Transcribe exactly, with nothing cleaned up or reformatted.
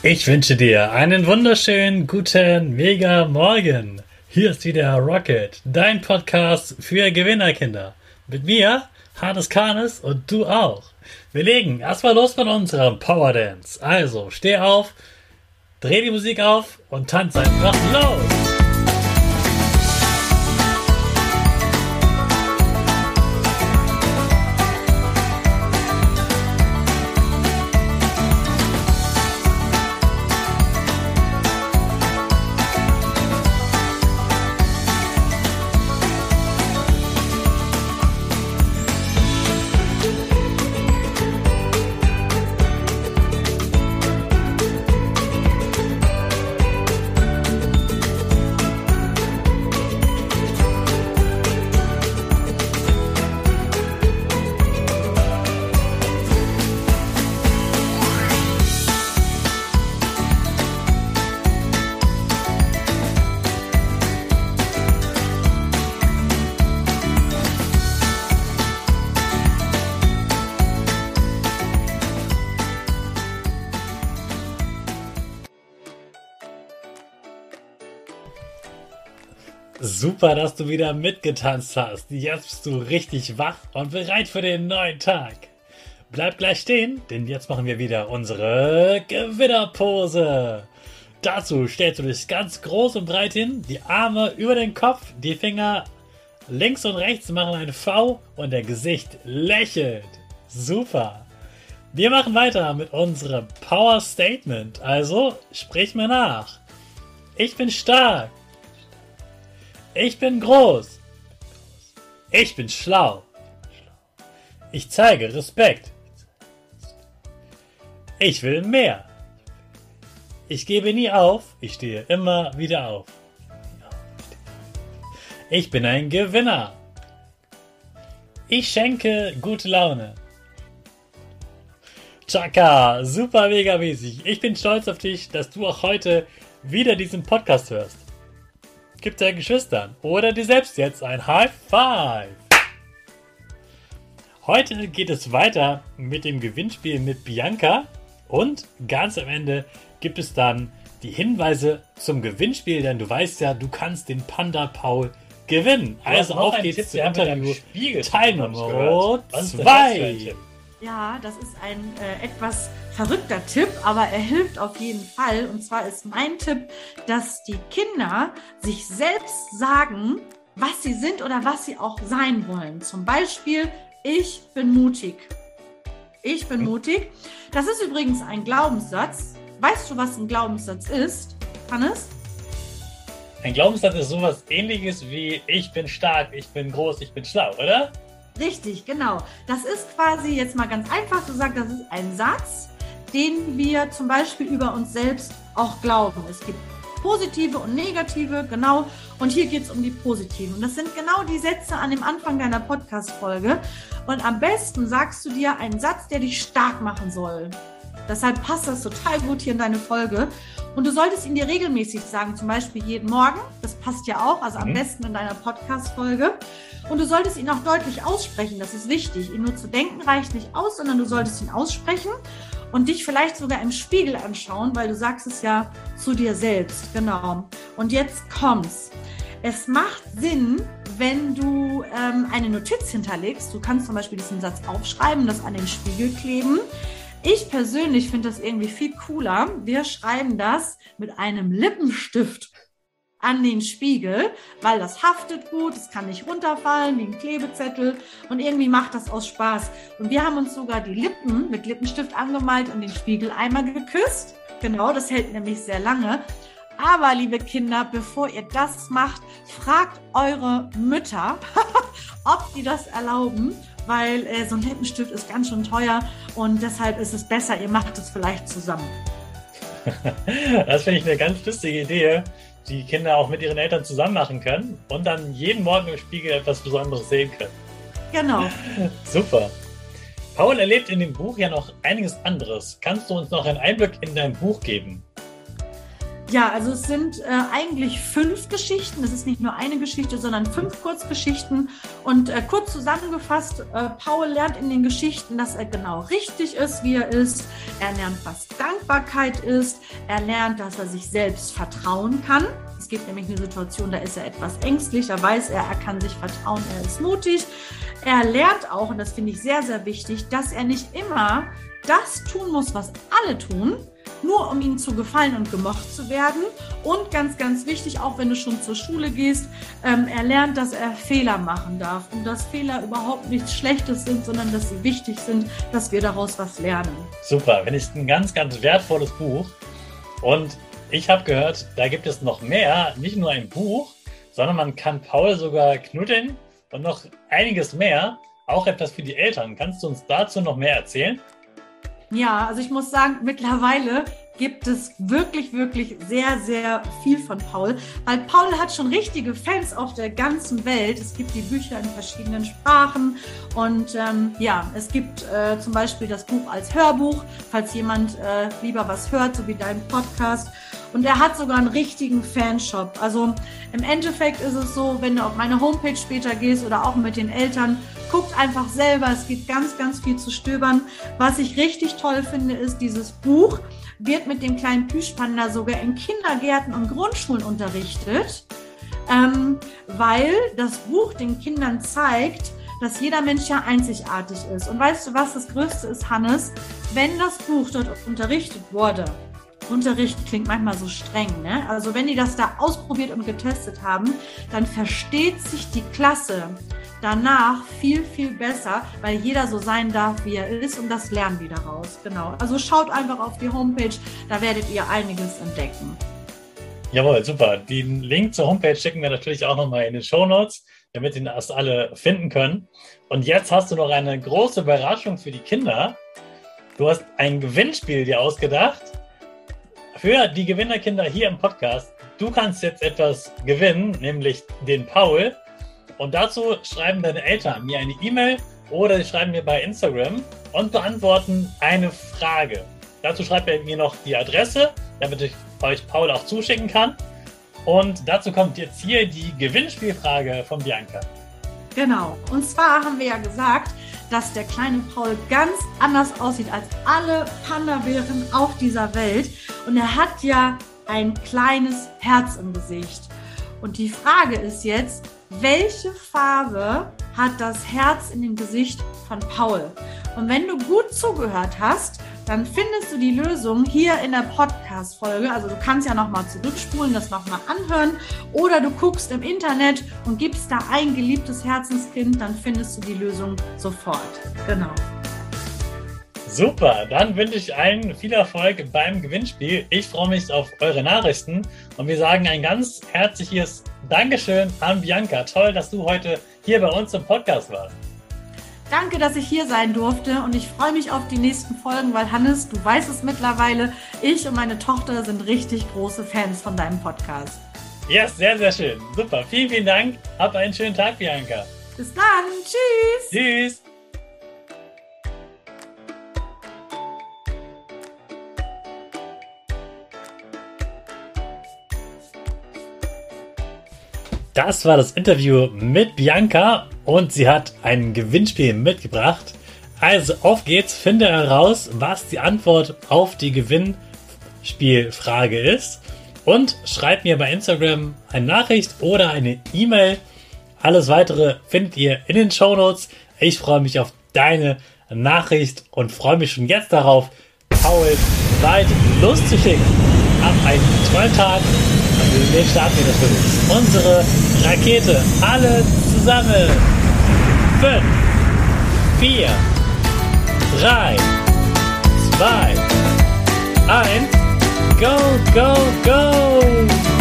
Ich wünsche dir einen wunderschönen, guten, mega Morgen. Hier ist wieder Rocket, dein Podcast für Gewinnerkinder. Mit mir, Hannes Kahnes, und du auch. Wir legen erstmal los mit unserem Power Dance. Also, steh auf, dreh die Musik auf und tanz einfach los. Super, dass du wieder mitgetanzt hast. Jetzt bist du richtig wach und bereit für den neuen Tag. Bleib gleich stehen, denn jetzt machen wir wieder unsere Gewinnerpose. Dazu stellst du dich ganz groß und breit hin, die Arme über den Kopf, die Finger links und rechts machen ein V und dein Gesicht lächelt. Super. Wir machen weiter mit unserem Power Statement. Also sprich mir nach. Ich bin stark. Ich bin groß. Ich bin schlau. Ich zeige Respekt. Ich will mehr. Ich gebe nie auf. Ich stehe immer wieder auf. Ich bin ein Gewinner. Ich schenke gute Laune. Chaka, super mega mäßig. Ich bin stolz auf dich, dass du auch heute wieder diesen Podcast hörst. Gib deinen Geschwistern oder dir selbst jetzt ein High Five. Heute geht es weiter mit dem Gewinnspiel mit Bianca und ganz am Ende gibt es dann die Hinweise zum Gewinnspiel, denn du weißt ja, du kannst den Panda Paul gewinnen. Also auf geht's zum Interview Teil Nummer zwei. Ja, das ist ein äh, etwas verrückter Tipp, aber er hilft auf jeden Fall. Und zwar ist mein Tipp, dass die Kinder sich selbst sagen, was sie sind oder was sie auch sein wollen. Zum Beispiel, ich bin mutig. Ich bin mutig. Das ist übrigens ein Glaubenssatz. Weißt du, was ein Glaubenssatz ist, Hannes? Ein Glaubenssatz ist sowas Ähnliches wie ich bin stark, ich bin groß, ich bin schlau, oder? Richtig, genau. Das ist quasi jetzt mal ganz einfach gesagt, das ist ein Satz, den wir zum Beispiel über uns selbst auch glauben. Es gibt positive und negative, genau. Und hier geht es um die positiven. Und das sind genau die Sätze an dem Anfang deiner Podcast-Folge. Und am besten sagst du dir einen Satz, der dich stark machen soll. Deshalb passt das total gut hier in deine Folge. Und du solltest ihn dir regelmäßig sagen, zum Beispiel jeden Morgen. Das passt ja auch, also am mhm. besten in deiner Podcast-Folge. Und du solltest ihn auch deutlich aussprechen, das ist wichtig. Ihn nur zu denken reicht nicht aus, sondern du solltest ihn aussprechen und dich vielleicht sogar im Spiegel anschauen, weil du sagst es ja zu dir selbst. Genau. Und jetzt kommt's. Es macht Sinn, wenn du ähm, eine Notiz hinterlegst. Du kannst zum Beispiel diesen Satz aufschreiben, das an den Spiegel kleben. Ich persönlich finde das irgendwie viel cooler. Wir schreiben das mit einem Lippenstift an den Spiegel, weil das haftet gut, es kann nicht runterfallen wie ein Klebezettel und irgendwie macht das aus Spaß. Und wir haben uns sogar die Lippen mit Lippenstift angemalt und den Spiegel einmal geküsst. Genau, das hält nämlich sehr lange. Aber, liebe Kinder, bevor ihr das macht, fragt eure Mütter, ob die das erlauben, weil äh, so ein Lippenstift ist ganz schön teuer und deshalb ist es besser, ihr macht es vielleicht zusammen. Das finde ich eine ganz lustige Idee, die Kinder auch mit ihren Eltern zusammen machen können und dann jeden Morgen im Spiegel etwas Besonderes sehen können. Genau. Super. Paul erlebt in dem Buch ja noch einiges anderes. Kannst du uns noch einen Einblick in dein Buch geben? Ja, also es sind äh, eigentlich fünf Geschichten. Es ist nicht nur eine Geschichte, sondern fünf Kurzgeschichten. Und äh, kurz zusammengefasst, äh, Paul lernt in den Geschichten, dass er genau richtig ist, wie er ist. Er lernt, was Dankbarkeit ist. Er lernt, dass er sich selbst vertrauen kann. Es gibt nämlich eine Situation, da ist er etwas ängstlich. Da weiß er, er kann sich vertrauen, er ist mutig. Er lernt auch, und das finde ich sehr, sehr wichtig, dass er nicht immer das tun muss, was alle tun, nur um ihnen zu gefallen und gemocht zu werden. Und ganz, ganz wichtig, auch wenn du schon zur Schule gehst, ähm, er lernt, dass er Fehler machen darf und dass Fehler überhaupt nichts Schlechtes sind, sondern dass sie wichtig sind, dass wir daraus was lernen. Super, finde ich ein ganz, ganz wertvolles Buch. Und ich habe gehört, da gibt es noch mehr, nicht nur ein Buch, sondern man kann Paul sogar knuddeln und noch einiges mehr, auch etwas für die Eltern. Kannst du uns dazu noch mehr erzählen? Ja, also ich muss sagen, mittlerweile gibt es wirklich, wirklich sehr, sehr viel von Paul, weil Paul hat schon richtige Fans auf der ganzen Welt. Es gibt die Bücher in verschiedenen Sprachen und ähm, ja, es gibt äh, zum Beispiel das Buch als Hörbuch, falls jemand äh, lieber was hört, so wie dein Podcast. Und er hat sogar einen richtigen Fanshop. Also im Endeffekt ist es so, wenn du auf meine Homepage später gehst oder auch mit den Eltern, guckt einfach selber. Es gibt ganz, ganz viel zu stöbern. Was ich richtig toll finde, ist, dieses Buch wird mit dem kleinen Plüschpanda sogar in Kindergärten und Grundschulen unterrichtet, ähm, weil das Buch den Kindern zeigt, dass jeder Mensch ja einzigartig ist. Und weißt du, was das Größte ist, Hannes? Wenn das Buch dort unterrichtet wurde, Unterricht klingt manchmal so streng, ne? Also wenn die das da ausprobiert und getestet haben, dann versteht sich die Klasse danach viel, viel besser, weil jeder so sein darf, wie er ist, und das lernen die daraus. Genau. Also schaut einfach auf die Homepage, da werdet ihr einiges entdecken. Jawohl, super. Den Link zur Homepage schicken wir natürlich auch nochmal in den Shownotes, damit ihr das alle finden können. Und jetzt hast du noch eine große Überraschung für die Kinder. Du hast ein Gewinnspiel dir ausgedacht für die Gewinnerkinder hier im Podcast. Du kannst jetzt etwas gewinnen, nämlich den Paul. Und dazu schreiben deine Eltern mir eine E-Mail oder sie schreiben mir bei Instagram und beantworten eine Frage. Dazu schreibt ihr mir noch die Adresse, damit ich euch Paul auch zuschicken kann. Und dazu kommt jetzt hier die Gewinnspielfrage von Bianca. Genau. Und zwar haben wir ja gesagt, dass der kleine Paul ganz anders aussieht als alle Panda-Bären auf dieser Welt. Und er hat ja ein kleines Herz im Gesicht. Und die Frage ist jetzt, welche Farbe hat das Herz in dem Gesicht von Paul? Und wenn du gut zugehört hast, dann findest du die Lösung hier in der Podcast-Folge. Also du kannst ja nochmal zurückspulen, das nochmal anhören. Oder du guckst im Internet und gibst da ein geliebtes Herzenskind, dann findest du die Lösung sofort. Genau. Super, dann wünsche ich allen viel Erfolg beim Gewinnspiel. Ich freue mich auf eure Nachrichten und wir sagen ein ganz herzliches Dankeschön an Bianca. Toll, dass du heute hier bei uns im Podcast warst. Danke, dass ich hier sein durfte und ich freue mich auf die nächsten Folgen, weil Hannes, du weißt es mittlerweile, ich und meine Tochter sind richtig große Fans von deinem Podcast. Ja, yes, sehr, sehr schön. Super, vielen, vielen Dank. Hab einen schönen Tag, Bianca. Bis dann. Tschüss. Tschüss. Das war das Interview mit Bianca und sie hat ein Gewinnspiel mitgebracht. Also auf geht's, finde heraus, was die Antwort auf die Gewinnspielfrage ist und schreib mir bei Instagram eine Nachricht oder eine E-Mail. Alles weitere findet ihr in den Shownotes. Ich freue mich auf deine Nachricht und freue mich schon jetzt darauf, Paul bald loszuschicken. Hab einen tollen Tag. Und wir starten wir natürlich unsere Rakete. Alle zusammen. Fünf, vier, drei, zwei, eins. Go, go, go!